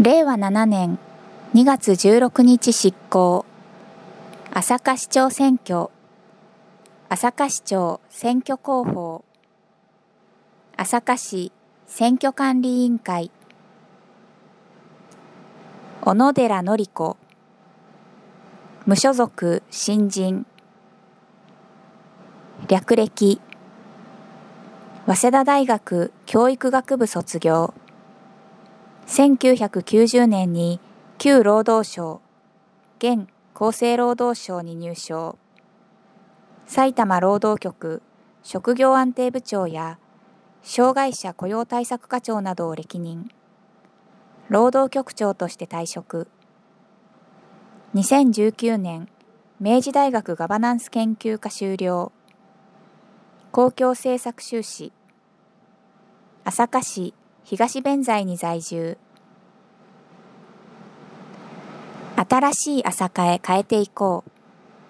令和7年2月16日執行。朝霞市長選挙。朝霞市長選挙広報。朝霞市選挙管理委員会。小野寺典子。無所属新人。略歴。早稲田大学教育学部卒業。1990年に旧労働省、現厚生労働省に入省。埼玉労働局職業安定部長や障害者雇用対策課長などを歴任。労働局長として退職。2019年、明治大学ガバナンス研究科修了。公共政策修士。朝霞市東弁財に在住。新しい朝霞へ変えていこう。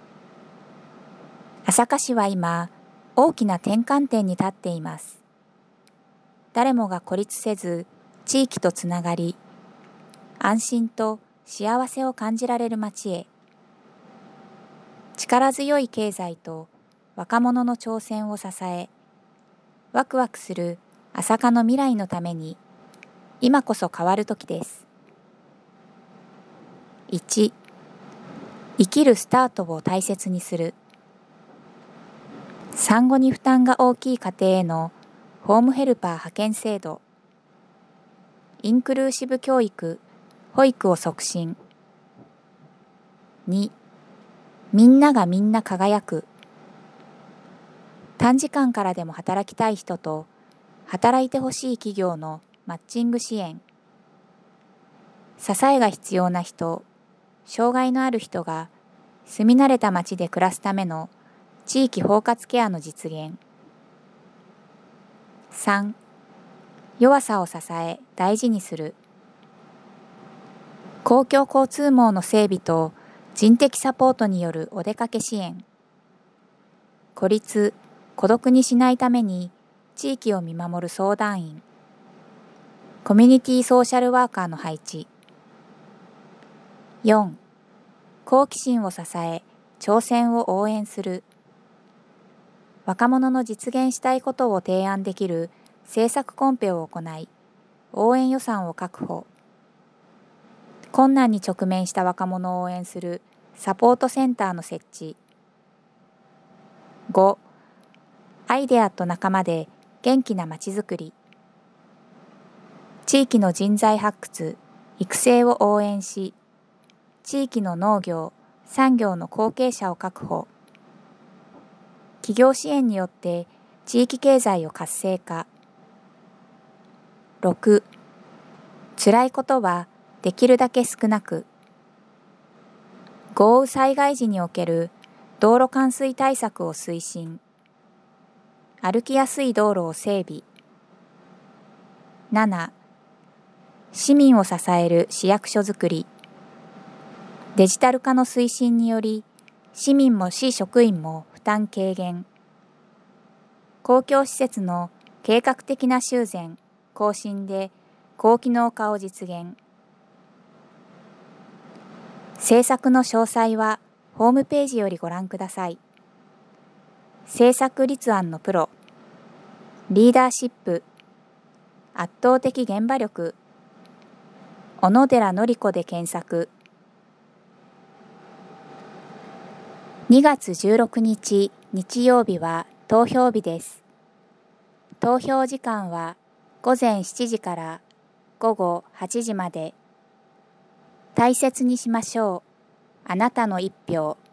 朝霞市は今、大きな転換点に立っています。誰もが孤立せず、地域とつながり、安心と幸せを感じられる街へ。力強い経済と若者の挑戦を支え、ワクワクする朝霞の未来のために、今こそ変わる時です。1、生きるスタートを大切にする。産後に負担が大きい家庭へのホームヘルパー派遣制度。インクルーシブ教育、保育を促進。2、みんながみんな輝く。短時間からでも働きたい人と働いてほしい企業のマッチング支援。支えが必要な人、障害のある人が住み慣れた街で暮らすための地域包括ケアの実現。3、弱さを支え大事にする。公共交通網の整備と人的サポートによるお出かけ支援。孤立、孤独にしないために地域を見守る相談員。コミュニティソーシャルワーカーの配置。4、好奇心を支え、挑戦を応援する。若者の実現したいことを提案できる政策コンペを行い、応援予算を確保。困難に直面した若者を応援するサポートセンターの設置。5、アイデアと仲間で元気なまちづくり。地域の人材発掘、育成を応援し、地域の農業、産業の後継者を確保。企業支援によって地域経済を活性化。6、辛いことはできるだけ少なく。豪雨災害時における道路冠水対策を推進。歩きやすい道路を整備。7、市民を支える市役所づくり。デジタル化の推進により、市民も市職員も負担軽減。公共施設の計画的な修繕、更新で高機能化を実現。政策の詳細はホームページよりご覧ください。政策立案のプロ、リーダーシップ、圧倒的現場力、小野寺典子で検索。2月16日日曜日は投票日です。投票時間は午前7時から午後8時まで。大切にしましょう。あなたの一票。